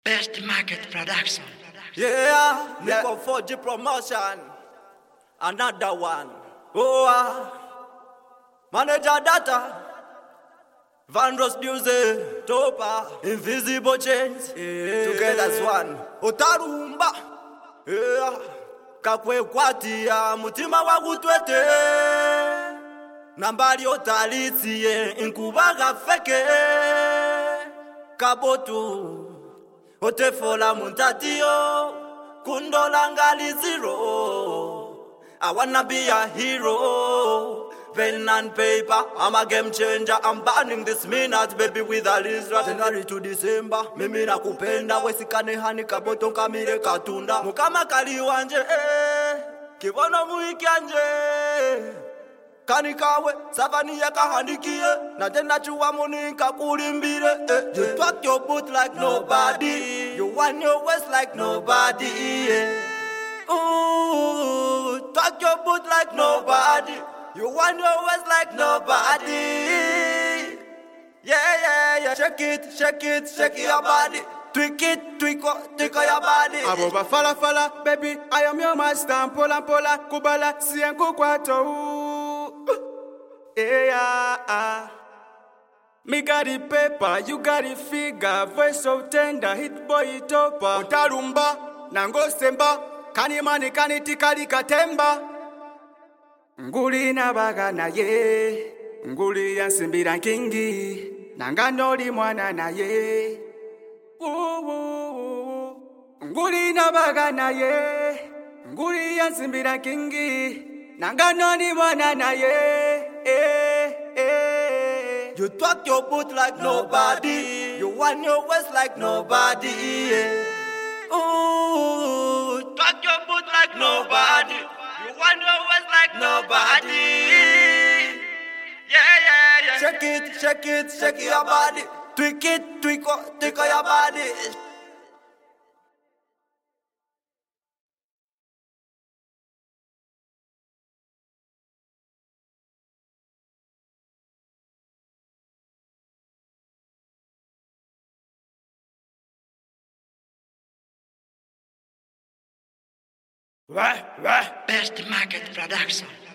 Best Market Production. Yeah, Nico 4G Promotion. Another one. Manager Data. Vandross Music. Topa. Invisible Chains. Together as one. Otarumba. Kakwe kwatia mutima wagutwete. Nambali otalitie inkubaga feke. Kabotu. Otefola muntatio, kundola ngali zero. I wanna be a hero. Pen and paper, I'm a game changer. I'm burning this minute, baby, with a lizard. January to December, mimi nakupenda. Wesikane hani kaboto kamire katunda. Mukama kaliwanje, kibono muikianje. Kanikawe, savani ya kahandikie. Na tena chuwa munika kulimbire. You talk your boot like nobody. You want your waist like nobody. Ooh, talk your boot like nobody. You want your waist like nobody. Yeah. Shake it, shake your body. Tweak it, tweak your body. Aboba fala, baby, I am your master. Pola, kubala, sienku kwato. Yeah. Me got the paper, you got the figure. Voice so tender, hit boy topa. Otarumba, nango semba. Kanimani kanitikali katemba. Nguli na baga na ye. Nguli ya nsimbira kingi. Nanganoli mwana na ye. Nguli na baga na ye. Nguli ya nsimbira kingi. Nanganoli mwana na ye. You talk your boot like nobody. You want your waist like nobody. Ooh, talk your boot like nobody. You want your waist like nobody. Yeah. Shake your body. Tweak your body. Best Market Production.